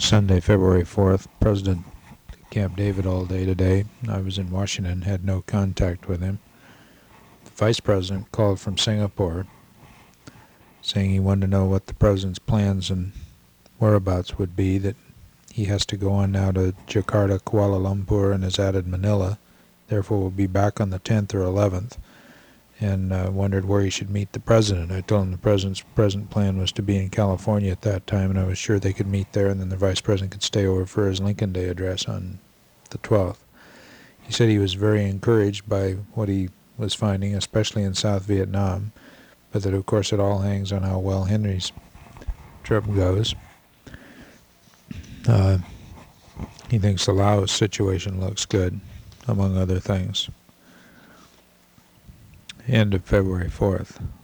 Sunday, February 4th, President Camp David all day today. I was in Washington, had no contact with him. The Vice President called from Singapore saying he wanted to know what the President's plans and whereabouts would be, that he has to go on now to Jakarta, Kuala Lumpur, and has added Manila. Therefore, will be back on the 10th or 11th, and wondered where he should meet the President. I told him the President's present plan was to be in California at that time, and I was sure they could meet there, and then the Vice President could stay over for his Lincoln Day address on the 12th. He said he was very encouraged by what he was finding, especially in South Vietnam, but that of course it all hangs on how well Henry's trip goes. He thinks the Laos situation looks good, among other things. End of February 4th.